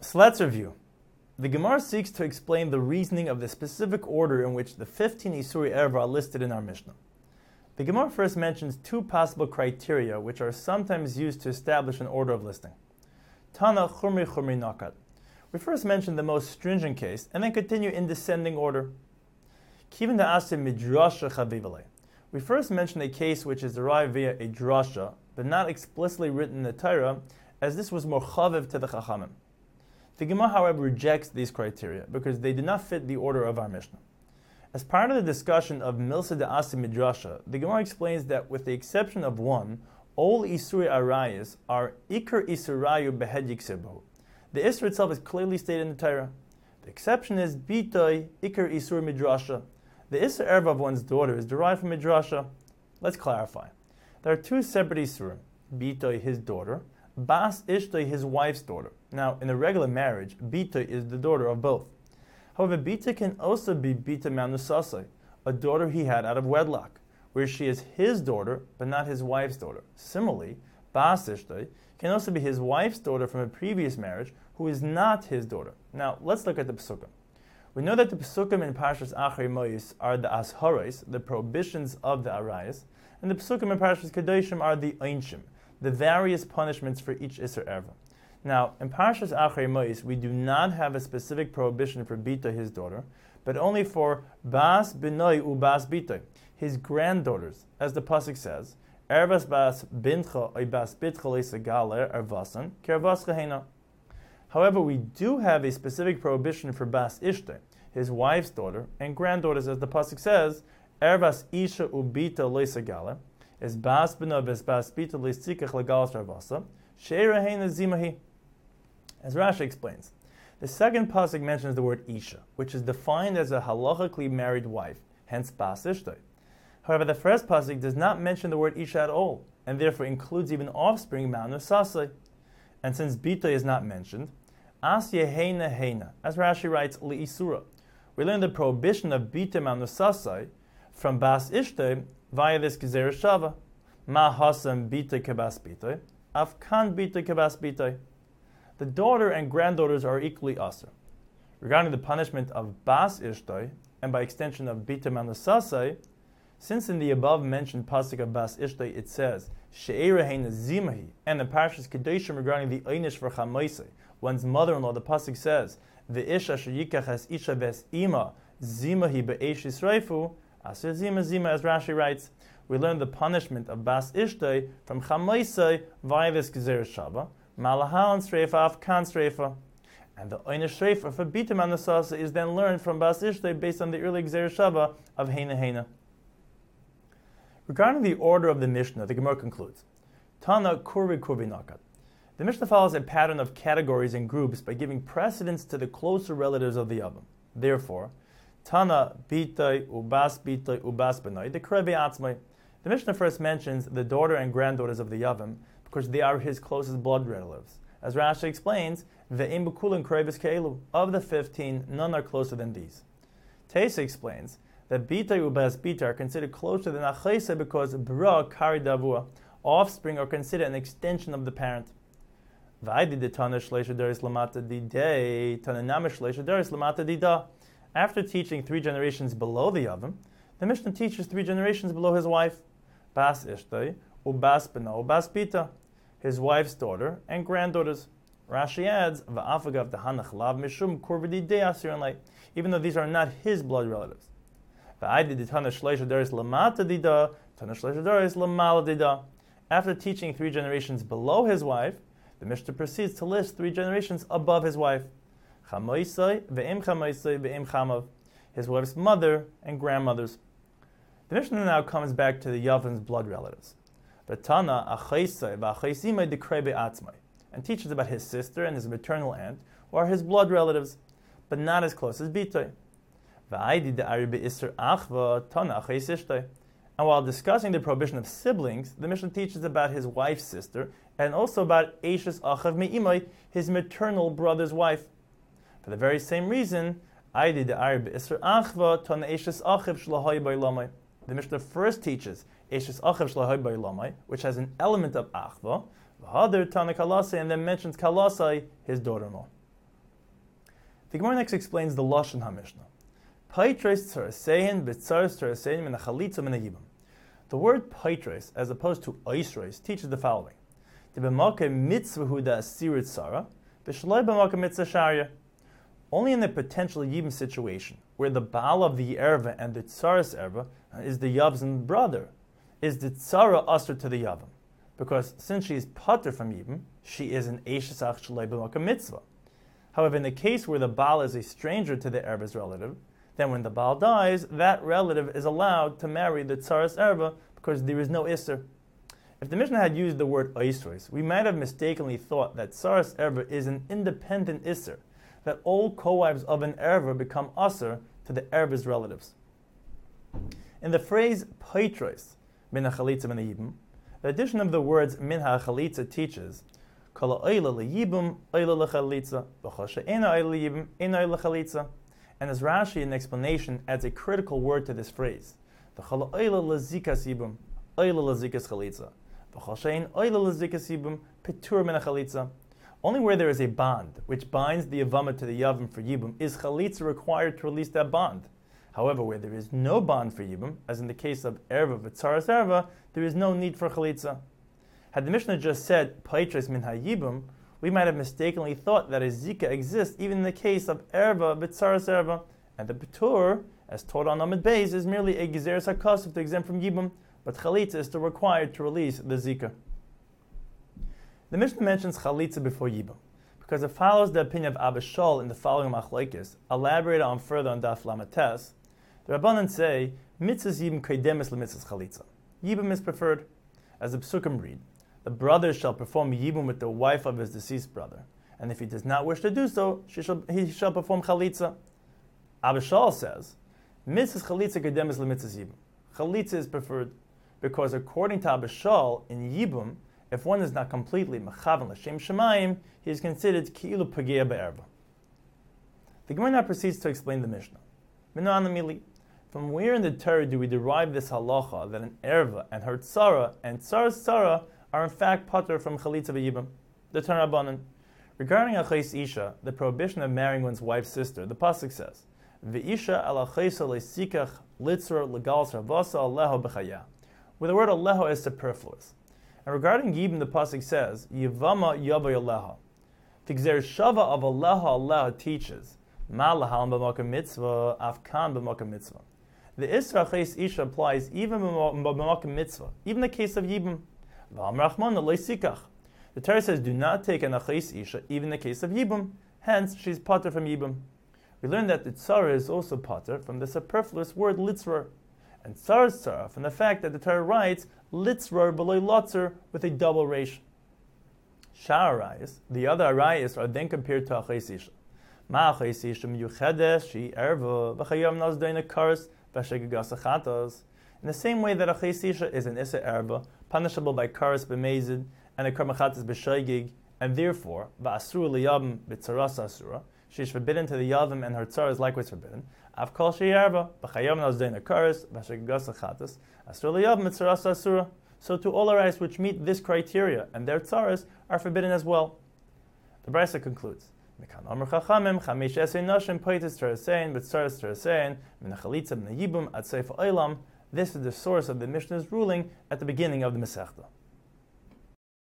So let's review. The Gemara seeks to explain the reasoning of the specific order in which the 15 Isuri Erva are listed in our Mishnah. The Gemara first mentions two possible criteria which are sometimes used to establish an order of listing. Tana Chumri Chumri Nakat. We first mention the most stringent case and then continue in descending order. Kivan Da'asim Midrasha Chavivale. We first mention a case which is derived via a drasha, but not explicitly written in the Torah, as this was more chaviv to the Chachamim. The Gemara, however, rejects these criteria because they do not fit the order of our Mishnah. As part of the discussion of Milsa Da'asim Midrasha, the Gemara explains that with the exception of one, all Isuri Arayas are Iker Isurayu Behed Yiksirbahu. The Isra itself is clearly stated in the Torah. The exception is Bitoi Iker Isur Midrasha. The Isra Erva of one's daughter is derived from Midrasha. Let's clarify. There are two separate Isurim. Bitoi, his daughter. Bas Ishtoi, his wife's daughter. Now, in a regular marriage, Bitoi is the daughter of both. However, Bita can also be Bita Manusasai, a daughter he had out of wedlock, where she is his daughter, but not his wife's daughter. Similarly, Bas Ishtoi can also be his wife's daughter from a previous marriage, who is not his daughter. Now, let's look at the Pesukim. We know that the Pesukim in Parshas Acharei Mos are the Asharos, the prohibitions of the Arayas, and the Pesukim in Parshas Kedoshim are the Einshim, the various punishments for each Isser Erva. Now, in Parshas Acharei Mos, we do not have a specific prohibition for Bita, his daughter, but only for Bas Binoi u Bas Bita, his granddaughters, as the pasuk says, Ervas Bas Bincha oy Bas Bitcha leisagaler Ervasan Kervas Hena. However, we do have a specific prohibition for Bas Ishte, his wife's daughter, and granddaughters, as the pasuk says, Ervas Isha u Bita leisagaler is Bas Binoi Bas Bita leisikach legalas Ervasa Sheira Hena Zimahi. As Rashi explains, the second pasuk mentions the word Isha, which is defined as a halachically married wife, hence Bas Ishtoi. However, the first pasuk does not mention the word Isha at all, and therefore includes even offspring Manus Sasai. And since Bita is not mentioned, Asya Heina Heina, as Rashi writes, Li'isura. We learn the prohibition of Bita Manus Sasai from Bas Ishtoi via this Gezer Shava. Ma Hasam Bita Kebas Bita, Afkan Bita Kebas Bita. The daughter and granddaughters are equally asur. Regarding the punishment of Bas Ishtoi, and by extension of Bita Manasasai, since in the above mentioned pasuk of Bas Ishtoi it says, She'era Heina Zimahi, and the Parshas Kedoshim regarding the Einish for Chamaisai, one's mother-in-law, the pasuk says, the Isha Sheyikach as Isha ves Ima, Zimahi be'esh Yisreifu, Asir Zima Zima, as Rashi writes, we learn the punishment of Bas Ishtoi from Chamaisai via this Gezer Shava, Malahan Sreifa Afkan Sreifa. And the Einish Sreifa for Bita Manasasa is then learned from Bas Ishtoi based on the early Gezer Shava of Heina Heina. Regarding the order of the Mishnah, the Gemara concludes, Tana Kurvi Kurvi Nakat. The Mishnah follows a pattern of categories and groups by giving precedence to the closer relatives of the Yavam. Therefore, Tana Bitai Ubas Bitai Ubas Benai, the Krevi Atzmai. The Mishnah first mentions the daughter and granddaughters of the Yavam because they are his closest blood relatives. As Rashi explains, Ve'im B'kulin Krevis Ke'elu. Of the 15, none are closer than these. Teisa explains that Bita Ubas Bita are considered closer than Achayse because Bra Kari Davua, offspring, are considered an extension of the parent. After teaching 3 generations below the Yavam, the Mishnah teaches 3 generations below his wife, Bas Ishtoi, Ubas Bena, Ubas Bita, his wife's daughter and granddaughters. Rashi adds, Va'afagav Dahanach Lav Mishum Kurvidi De Asiranlai, even though these are not his blood relatives. After teaching 3 generations below his wife, the Mishnah proceeds to list 3 generations above his wife. His wife's mother and grandmothers. The Mishnah now comes back to the Yavam's blood relatives. And teaches about his sister and his maternal aunt, who are his blood relatives, but not as close as Bitoy. And while discussing the prohibition of siblings, the Mishnah teaches about his wife's sister, and also about Eishes Achav Me'imai, his maternal brother's wife. For the very same reason, the Mishnah first teaches Eishes Achav Shlahai Bailamai, which has an element of Achva, and then mentions Kalasai, his daughter-in-law. The Gemara next explains the Lashon HaMishnah. Paitros tzarasein b'tzaras tzarasein min hachalitza min hayibum. The word paitros, as opposed to oisros, teaches the following: the b'makeh mitzvah hu da asirit tzara, b'shloi b'makeh mitzvah sharia. Only in the potential yibum situation, where the baal of the erva and the tzaras erva is the yav's brother, is the tzara usher to the yavam, because since she is pater from yibum, she is an eishesach shloi b'makeh mitzvah. However, in the case where the baal is a stranger to the erva's relative, then when the baal dies, that relative is allowed to marry the tzaras erva because there is no isser. If the Mishnah had used the word oisros, we might have mistakenly thought that tzaras erva is an independent isser, that all co-wives of an erva become asr to the erva's relatives. In the phrase paitros min hachalitza min hayibum, the addition of the words min hachalitza teaches kol ha'oila leyibum oila lechalitza v'chol she'eina oila leyibum eina oila lechalitza. And as Rashi in explanation adds a critical word to this phrase, v'chol ha'oila lezikas yibum oila lezikas chalitza v'chol she'ein oila lezikas yibum petur min hachalitza. Only where there is a bond, which binds the Yavama to the Yavam for Yibum, is Chalitza required to release that bond. However, where there is no bond for Yibum, as in the case of Erva v'tzaras Erva, there is no need for Chalitza. Had the Mishnah just said, Paitros min ha-Yibum, we might have mistakenly thought that a Zika exists even in the case of Erva v'tzaras Erva, and the Petur, as taught on Amid Beis, is merely a Gezeres HaKosov to exempt from Yibum, but Chalitza is still required to release the Zika. The Mishnah mentions Chalitza before Yibum, because it follows the opinion of Abba Shaul in the following Machlokes, elaborated on further on Daf Lamates. The Rabbanan say, Mitzvahs Yibum kaidemis lemitzvahs Chalitza. Yibum is preferred. As the Psukim read, the brother shall perform Yibum with the wife of his deceased brother, and if he does not wish to do so, he shall perform Chalitza. Abba Shaul says, Mitzvahs Chalitza kaidemis lemitzvahs Yibum. Chalitza is preferred, because according to Abba Shaul, in Yibum, if one is not completely mechavan l'shem shemayim, he is considered ki'ilu pagea be'erva. The Gemara now proceeds to explain the Mishnah. From where in the Torah do we derive this halacha that an erva and her tzara and tzaras tzara are in fact pater from chalitza v'yibum? The Torah Rabbanan. Regarding achais isha, the prohibition of marrying one's wife's sister, the pasuk says, "V'isha al achaisa lesikach litzra legal sarvasa aleho b'chaya," where the word aleho is superfluous. And regarding Yibum, the pasuk says, "Yivama yavay aleha." The Gzer Shava of aleha teaches, "Ma lahal b'makam mitzvah, afkan b'makam mitzvah." The Isra Chais Isha applies even b'makam mitzvah, even the case of Yibum. V'am rachman leisikach. The Torah says, "Do not take an achais Isha, even in the case of Yibum." Hence, she's pater from Yibum. We learn that the tzara is also pater from the superfluous word litzrar, and tzaras tzara from the fact that the Torah writes litzrar b'loy lotzer with a double resh. Shar arayis, the other arayis, are then compared to achais isha. Ma achais isha miyuchedes she erva v'chayam nas doina kares v'shegagas achatos. In the same way that achais isha is an issa erva, punishable by kares b'mezid and a karmachatas b'shegig, and therefore v'asru liyavim b'tzaras asura, she is forbidden to the yavim and her tzara is likewise forbidden. Avkol she erva v'chayam nas doina kares v'shegagas achatos asur liyavim b'tzaras asura. So to all arayos which meet this criteria and their tzaras are forbidden as well. The Brisa concludes, this is the source of the Mishnah's ruling at the beginning of the Masechta.